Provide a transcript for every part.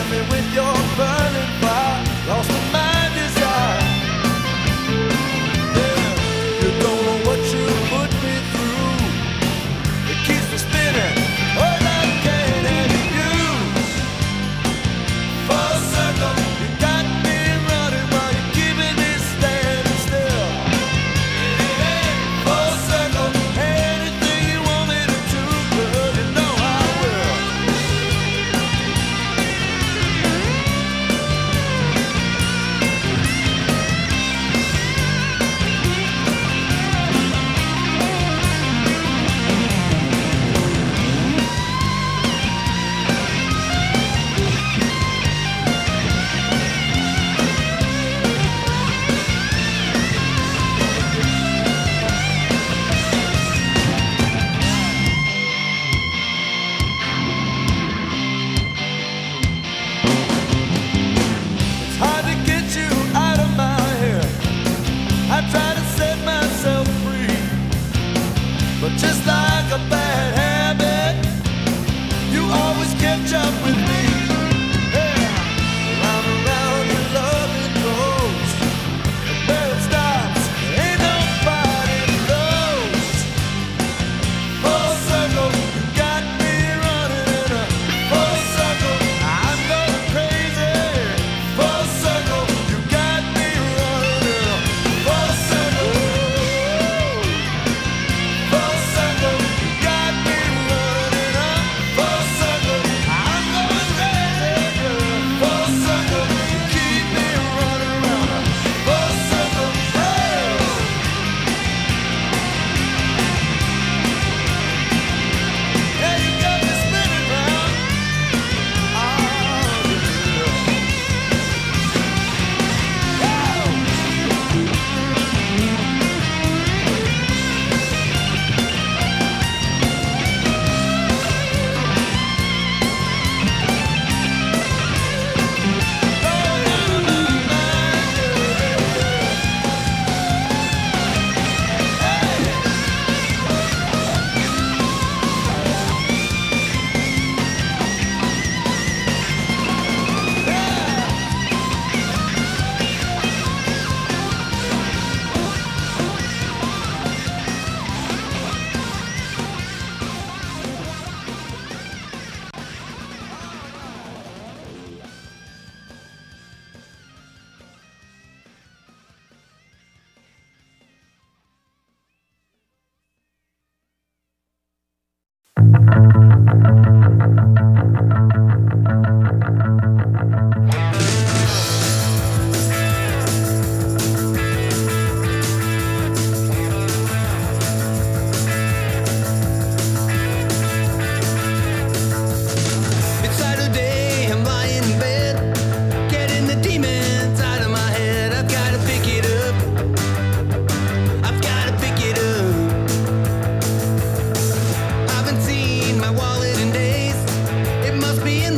me with your burning fire. Lost my desire. Yeah, you don't know what you put me through. It keeps me spinning. All I can have you. Full circle, you got me running while you're keeping me standing still. Full circle, anything you want me to do, girl, you know I will. It's hard to get you out of my head. I try to set myself free, but just like a bad habit, you always catch up with me. Yeah. Round and round your love it goes, and where it stops, ain't nobody knows. Full circle, you got me running in a full circle. I'm going crazy. Full circle, you got me running in a full circle. Full circle, you got me running in a full circle. I'm going crazy, girl. Full circle, you keep me running around a full circle. Hey. Yeah, you got me spinning round. Oh, it's Saturday, I'm lying in bed, getting the demons out of my head. I've gotta pick it up. I've gotta pick it up. Haven't seen my wallet in days. It must be in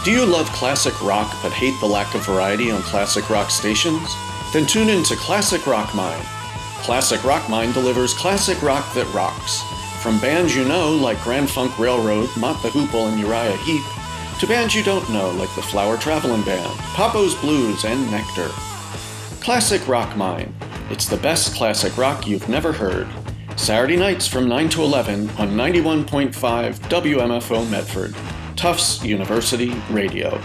Do you love classic rock but hate the lack of variety on classic rock stations? Then tune in to Classic Rock Mine. Classic Rock Mine delivers classic rock that rocks. From bands you know like Grand Funk Railroad, Mott the Hoople, and Uriah Heep, to bands you don't know like the Flower Travelin' Band, Papo's Blues, and Nectar. Classic Rock Mine. It's the best classic rock you've never heard. Saturday nights from 9 to 11 on 91.5 WMFO Medford, Tufts University Radio.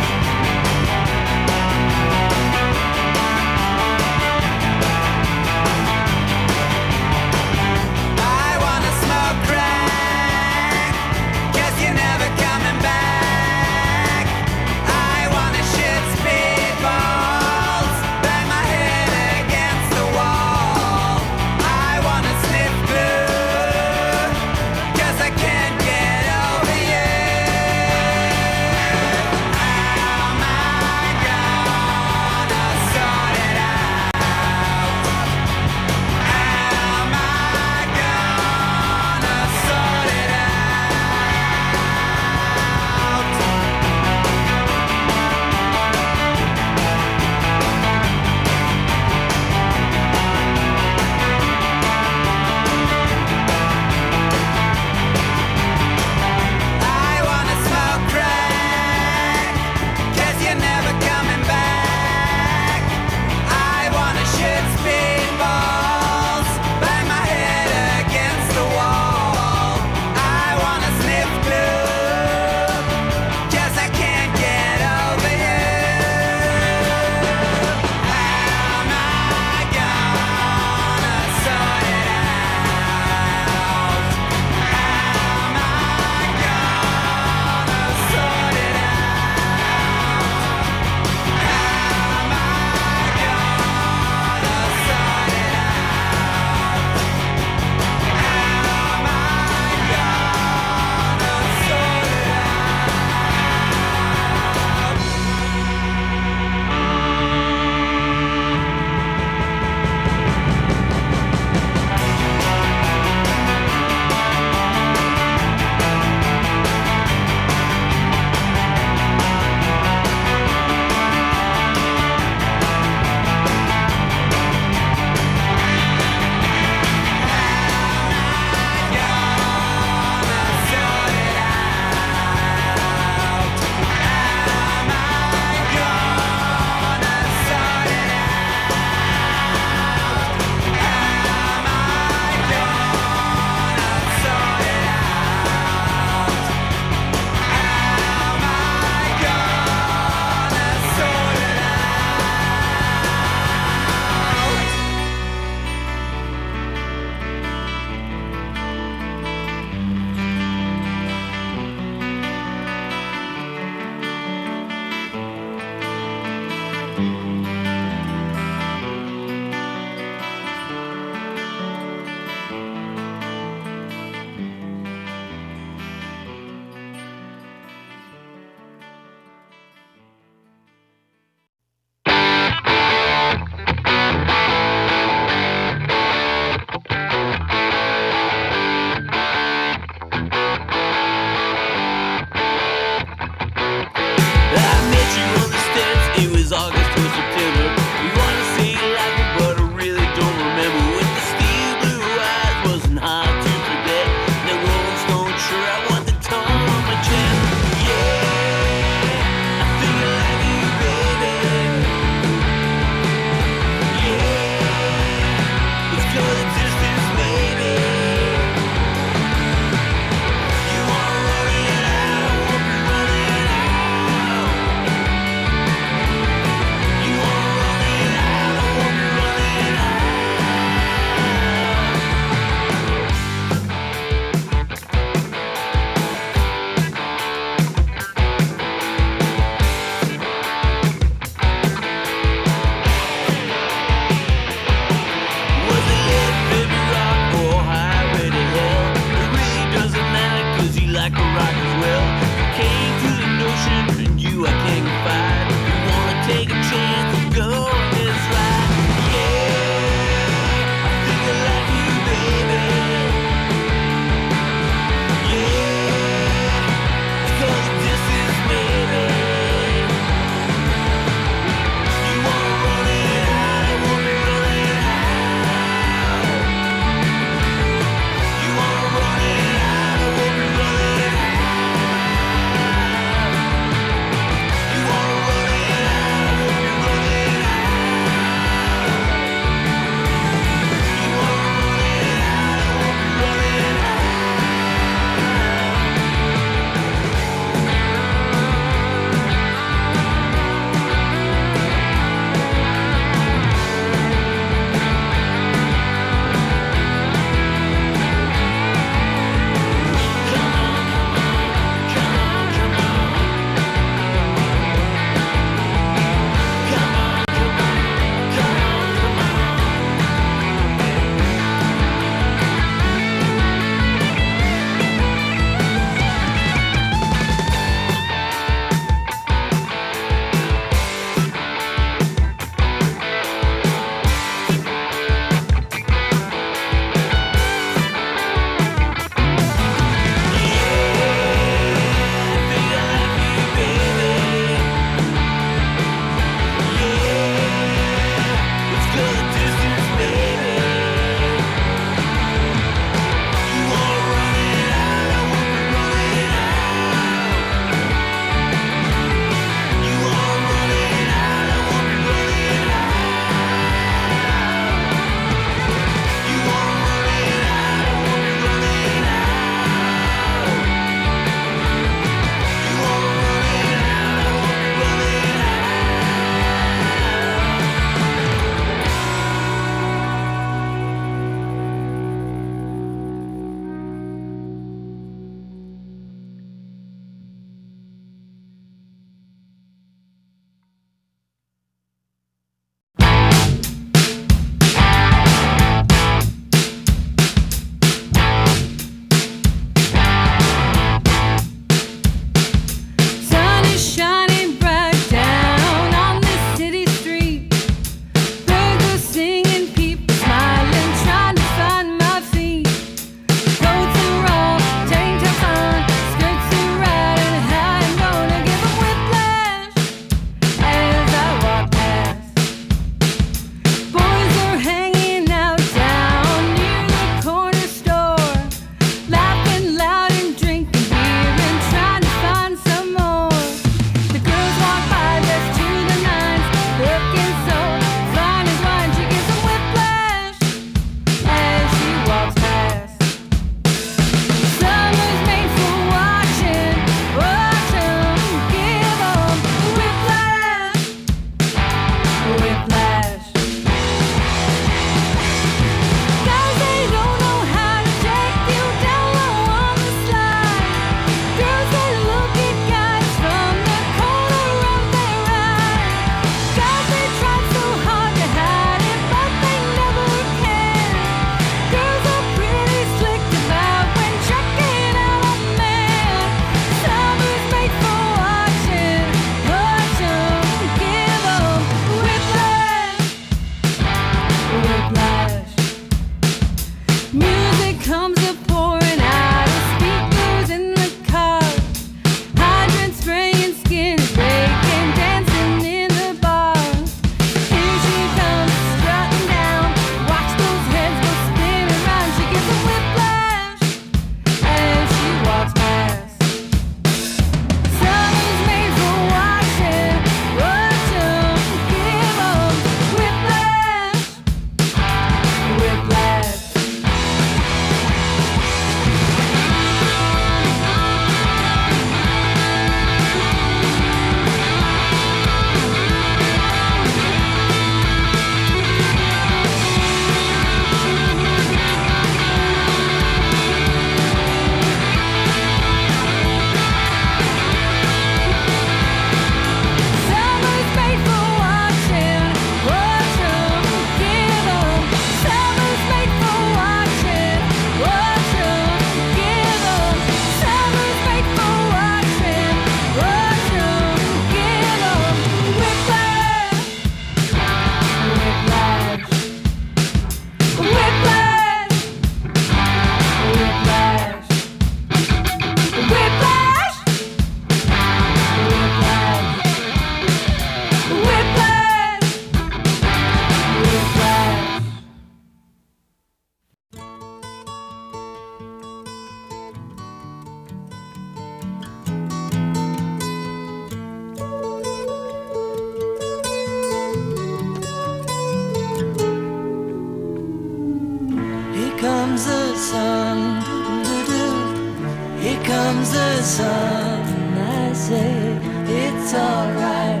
comes the sun, and I say it's alright.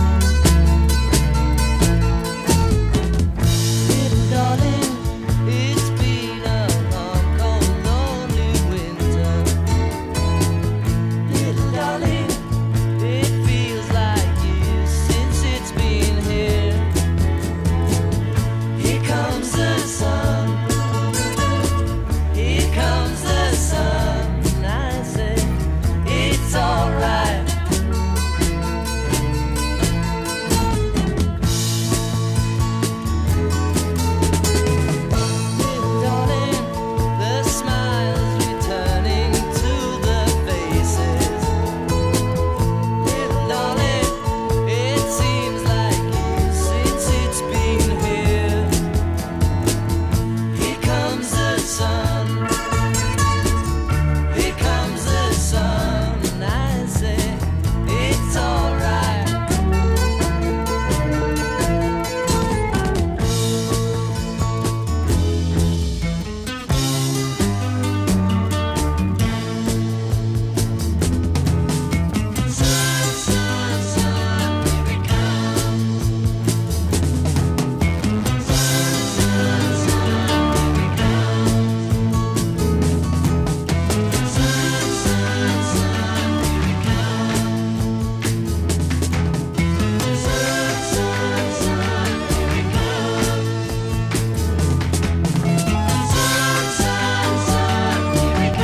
Little darling, it's been a long, cold, lonely winter. Little darling, it feels like years since it's been here. Here comes the sun. Here comes the sun, and I say it's alright. Little darling, the smiles returning to the faces. Little darling, it seems like years since it's been here. Here comes the sun. Here comes the sun, and I say it's alright. Sun, sun, sun, here it comes. Sun, sun, sun, here it comes. Sun, sun, sun, here it comes. Sun, sun, sun, here it comes. Sun, sun, sun, here it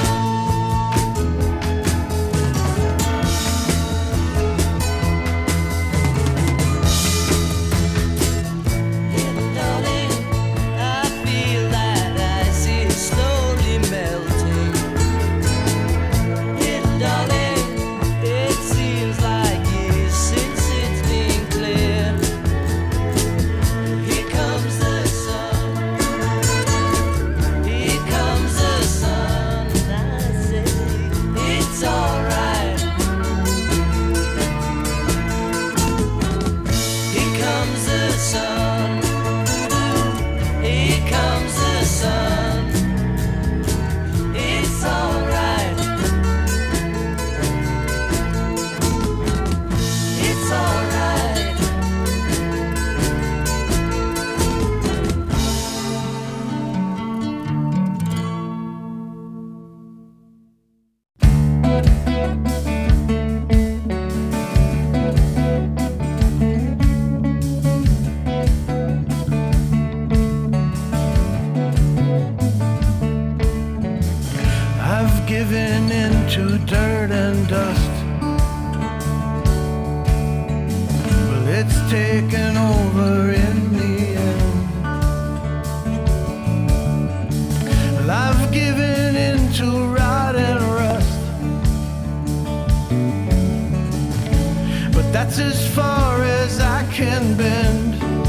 Little darling, I feel that ice is slowly melting. Little darling, it seems like years since it's been clear. Here comes the sun. Here comes the sun, and I say it's alright. Here comes the sun. Here comes the sun. It's alright. It's alright. I've given into dirt and dust. Well, it's taken over in the end. Well, I've given into rot and rust, but that's as far as I can bend.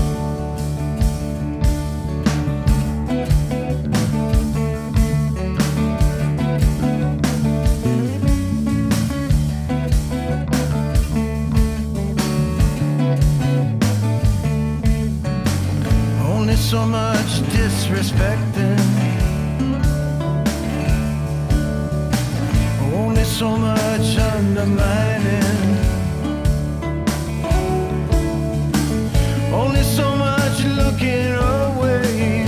Only so much disrespecting, only so much undermining, only so much looking away.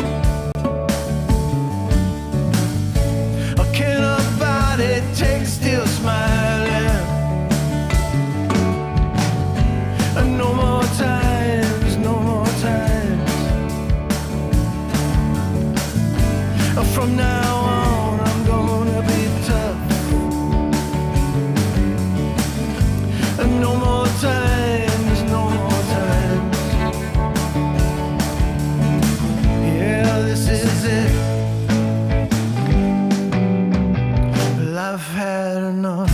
Or can a body take still smiling? And no more times, no more times. From now on, I'm gonna be tough. And no more times, no more times. Yeah, this is it. Well, I've had enough.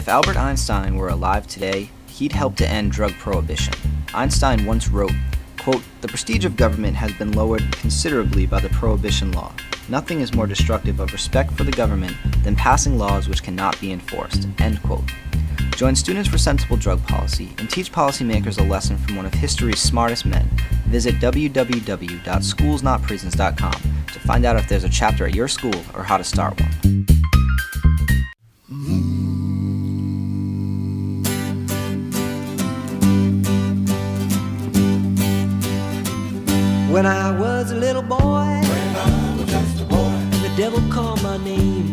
If Albert Einstein were alive today, he'd help to end drug prohibition. Einstein once wrote, quote, "The prestige of government has been lowered considerably by the prohibition law. Nothing is more destructive of respect for the government than passing laws which cannot be enforced," end quote. Join Students for Sensible Drug Policy and teach policymakers a lesson from one of history's smartest men. Visit www.schoolsnotprisons.com to find out if there's a chapter at your school or how to start one. When I was a little boy, and the devil called my name.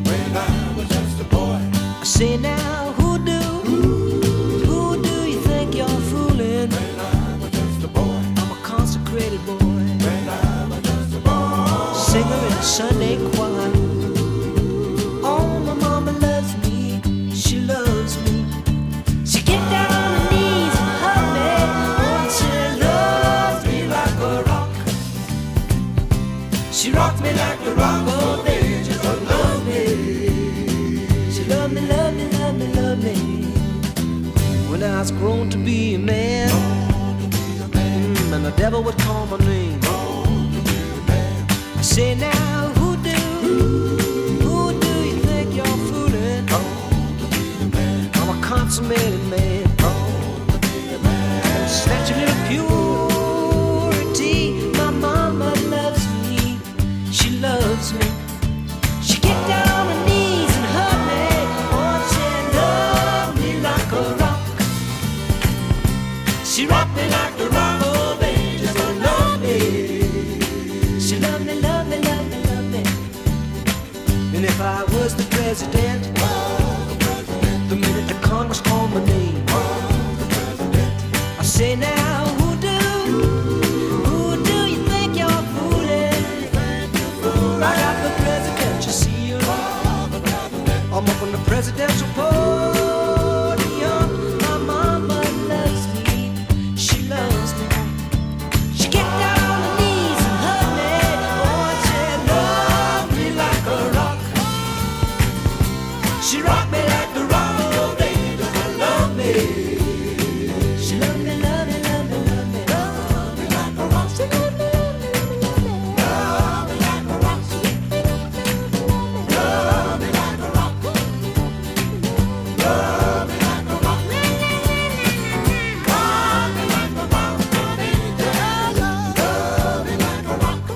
I say now, who do you think you're fooling? I'm a consecrated boy, singer in the Sunday choir. Oh, my mama loves me, she loves me. She get down on her knees and hug me. Oh, she loves me like a rock. She rocked me like a rock, oh baby, just love me. She loved me, loved me, loved me, loved me. When I was grown to be a man, and the devil would call my name. I say now, who do you think you're fooling? I'm a consummated man. Snatch a little purity. My mama loves me, she loves me. She get down on her knees and hug me. Oh, she loved me like a rock. She rocked me like a rock, oh baby, just love me. She loved me, loved me, loved me, loved me. And if I was the president, the minute the Congress called my name, I say now, who do you think you're fooling? Right out the presidential seal, I'm up on the presidential podium. My mama loves me, she loves me. She get down on her knees and hug me. Oh, she loved me like a rock. She rocked me like the rock, oh baby, just love me. She loved me, loved me, loved me, loved me. Love me like a rock. She loved me, loved me, loved me, loved me. Love me like a rock. Love me like a rock. Love me like a rock. Love me like a rock, oh baby. Love me like a rock. Love me like a rock.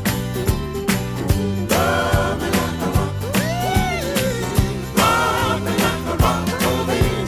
Love me like a rock, oh baby. Love me like a rock. Love me like a rock, oh baby.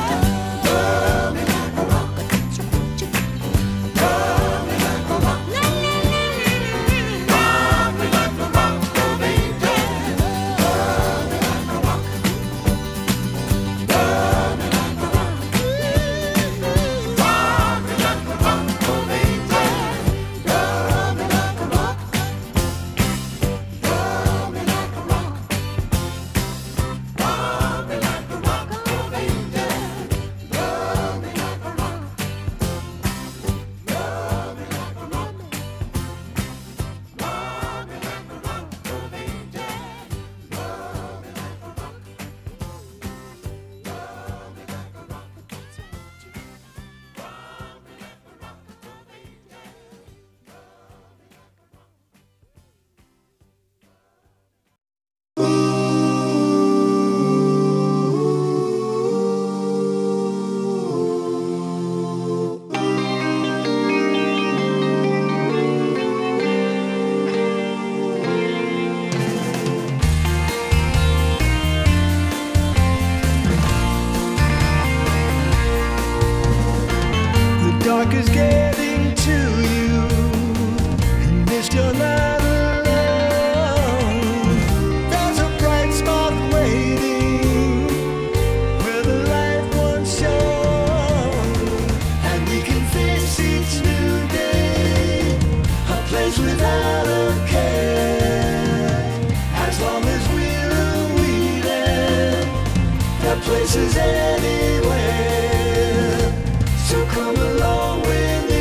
The dark is getting to you, and it's your night alone. There's a bright spot waiting where the light once shone, and we can face each new day, a place without a care. As long as we're there, that place is anywhere. So come along with me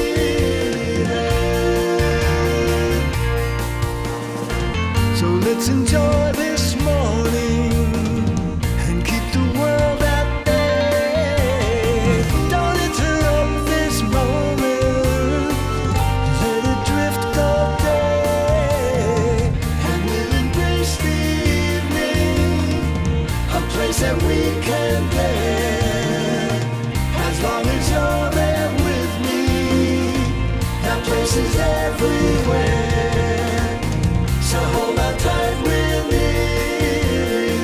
there. So let's enjoy this morning and keep the world at bay. places everywhere. So hold on tight, we're nearly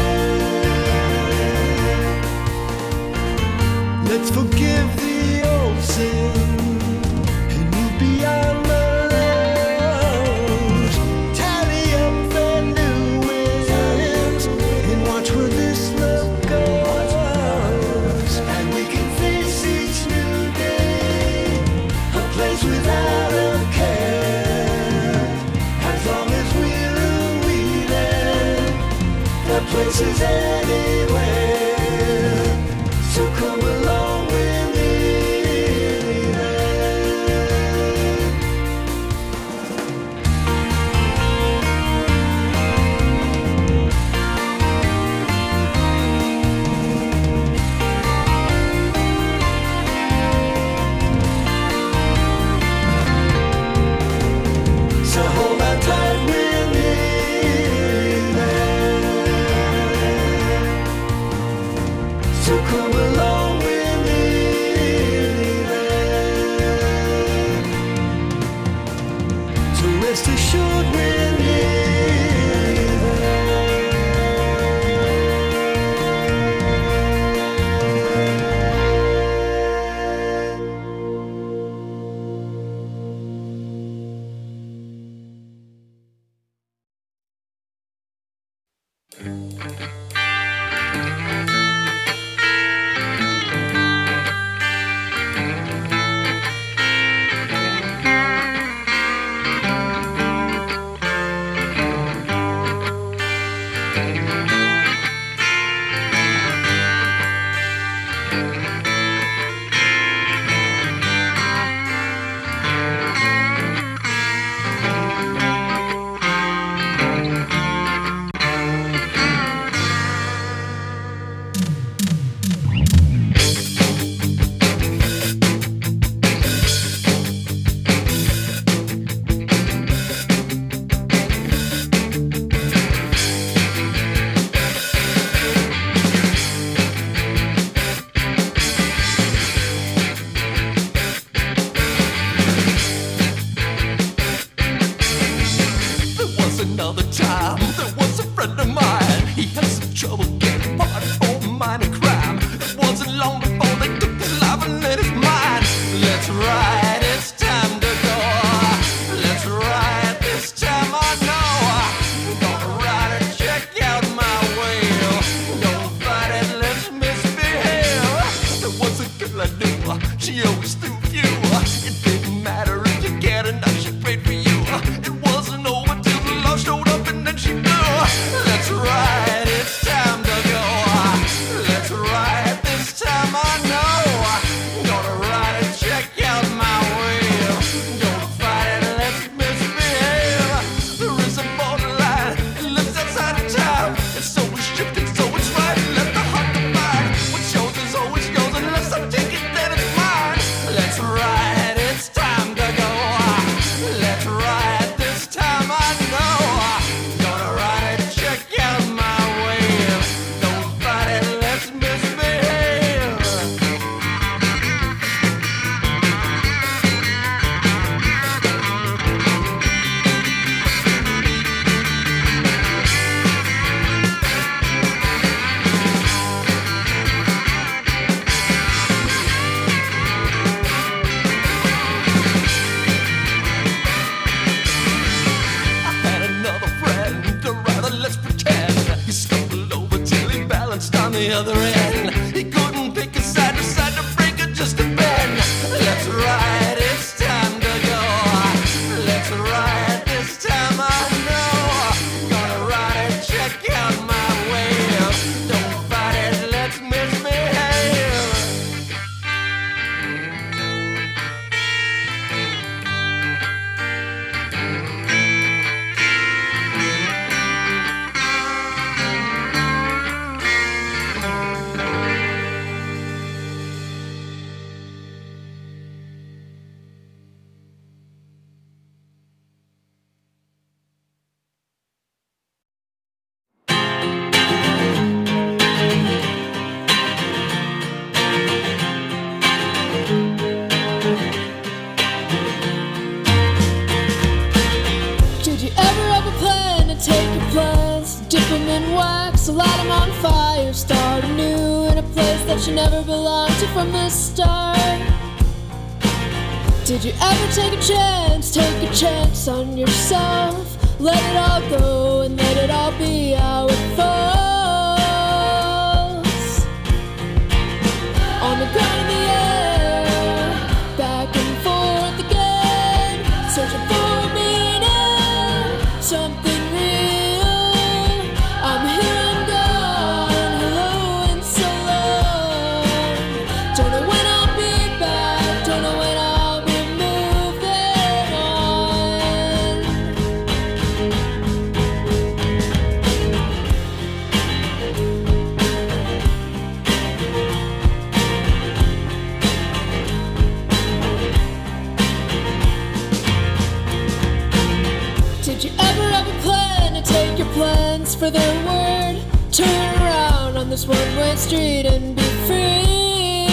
there. Let's forgive the old sin and move beyond the lows. Tally up the new wins and watch where this love goes. And we can face each new day, a place without a care. As long as we're who we there, the place is anywhere. So come along with me there. So hold on tight, we're nearly there. So come along, we're nearly there. So rest assured, we're nearly there. There was another time, there was a friend of mine. He had some trouble getting part for minor crime. It wasn't long before they took his life and then his mind. Let's ride, it's time to go. Let's ride, this time I know. Gonna ride and check out my wheel. Don't fight it, let's misbehave. There was a girl I knew, she always threw you. It didn't matter if you get enough, she prayed for you. It wasn't over till the love showed up and then she knew. Let's ride, it's time to go. Let's ride, this time I know. Gonna ride and check out my wheel. Don't fight it, let's misbehave. There is a borderline, it lives outside of town. It's always shifting, so it's right. Let the heart divide. What's yours is always yours unless I take it, then it's mine. Let's ride, it's time to go. Let's ride, this time I know. Gonna ride and check out my wheel. Don't fight it, let's misbehave. I had another friend, or rather let's pretend. He stumbled over till he balanced on the other end. He couldn't pick a side, decided to break it just a bend. Let's ride, it's time to go. Let's ride, this time I know. Gonna ride and check out my wheel. Don't fight it, let's misbehave. light 'em on fire, start anew in a place that you never belonged to from the start. Did you ever take a chance on yourself? Let it all go and let it all be how it falls. On the ground in the air, back and forth again, searching for a meaning, something real. I'm here, I'm gone, hello and so long. Don't know when I'll be back, don't know when I'll be moving on. Did you ever have a plan to take your plans for their word? Turn around on this one-way street and be free.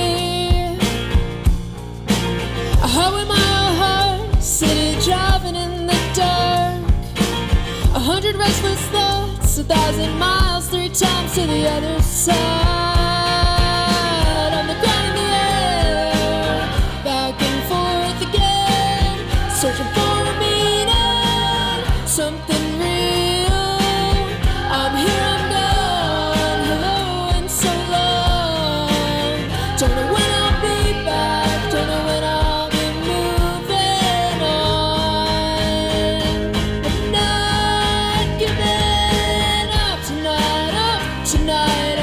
A highway mile high, city driving in the dark. 100 restless thoughts, 1,000 miles, 3 times to the other side. On the ground in the air, back and forth again, searching for a meaning, something real. I'm here, I'm gone, hello and so long. Don't know when I'll be back, don't know when I'll be moving on. I'm not giving up tonight, up tonight,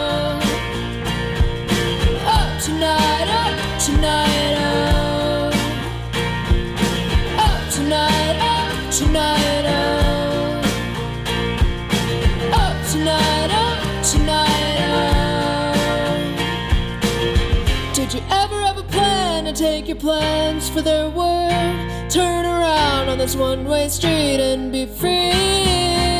up tonight, up tonight, up tonight, up tonight, up tonight, up tonight. Did you ever have a plan to take your plans for their word? Turn around on this one-way street and be free.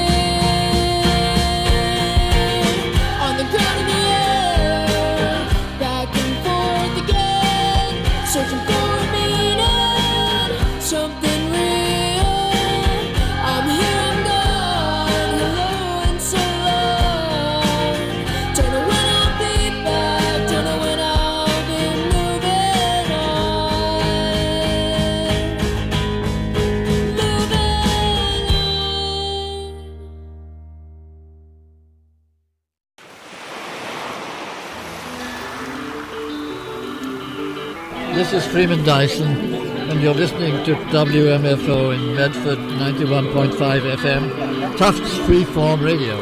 On the ground in the air, back and forth again, searching for a meaning, something real. I'm here, I'm gone, hello and so long. Don't know when I'll be back, don't know when I'll be moving on. This is Freeman Dyson, and you're listening to WMFO in Medford 91.5 FM, Tufts Freeform Radio.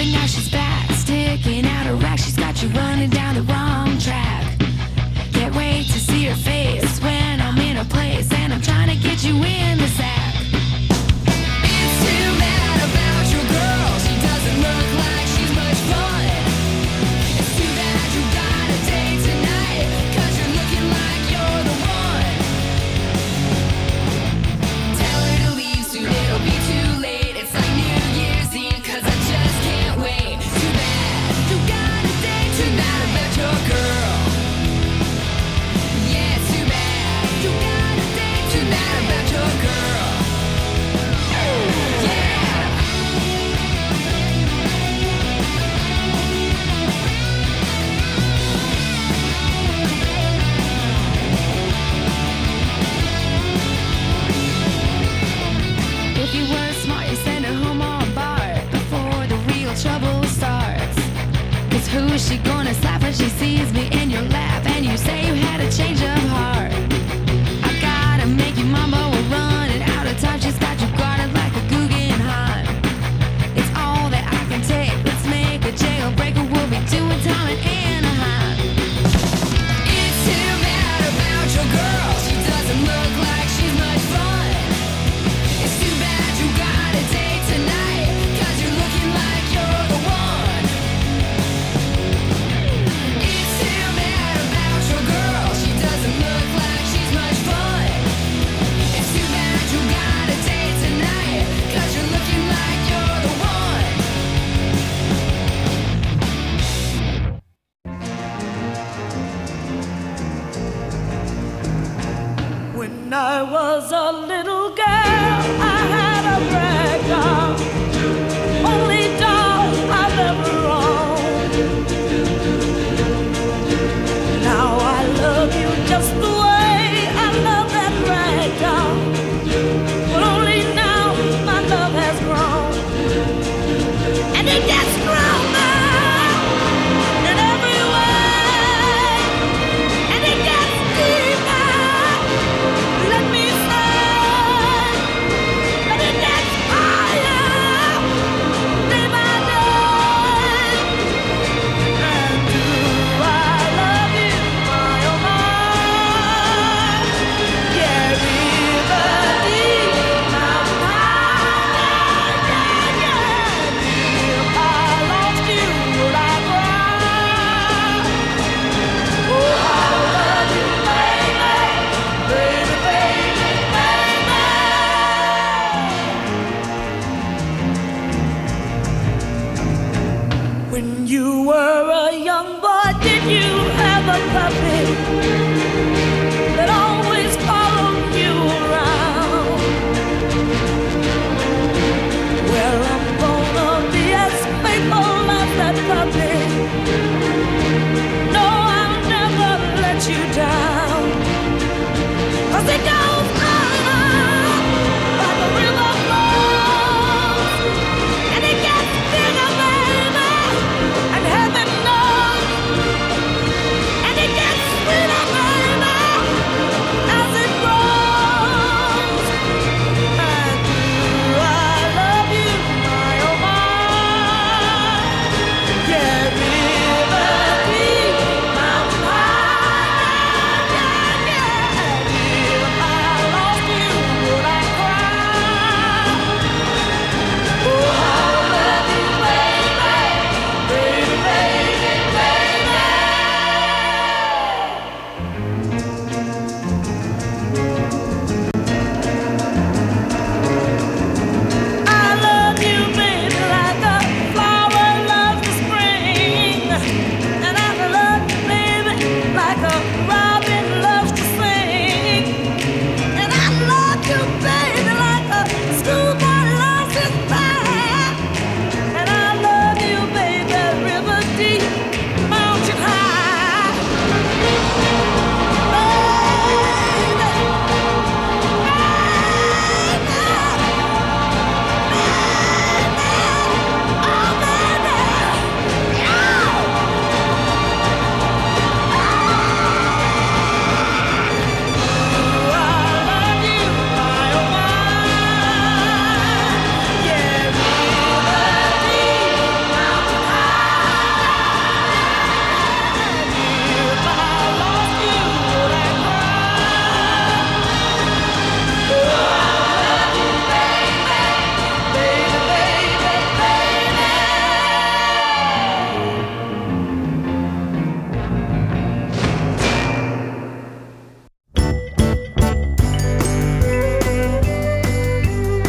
but now she's back, sticking out her rack. She's got you running down the wrong track. Can't wait to see her face when I'm in a place and I'm trying to get you in the sack. It's too bad about your girl. She doesn't look like she's much fun. It's too bad you got a date tonight, 'cause you're looking like you're the one. Tell her to leave soon, it'll be too late. It's like New Year's Eve, 'cause I just can't wait. Too bad you got a date tonight about your girl. Yeah, too bad you got a date tonight about your girl. Yeah. If you were smart, you send her home all barred before the real trouble starts. 'Cause who is she gonna slap when she sees me in your lap and you say you had a change of heart? I gotta make you mama, we're running out of time. She's got you guarded like a Guggenheim. It's all that I can take. Let's make a jailbreaker. We'll be doing time in Anaheim. It's too bad about your girl. She doesn't look like she's much fun. It's too bad you got a date tonight, 'cause you're looking like you're the one. It's too bad about your girl. She doesn't look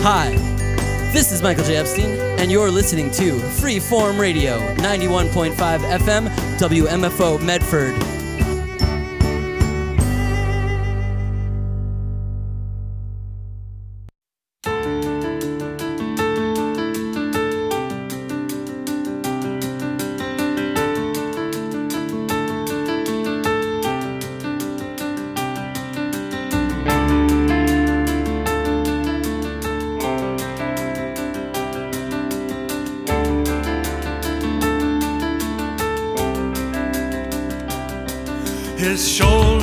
Hi, this is Michael J. Epstein, and you're listening to Freeform Radio, 91.5 FM, WMFO Medford. His shoulders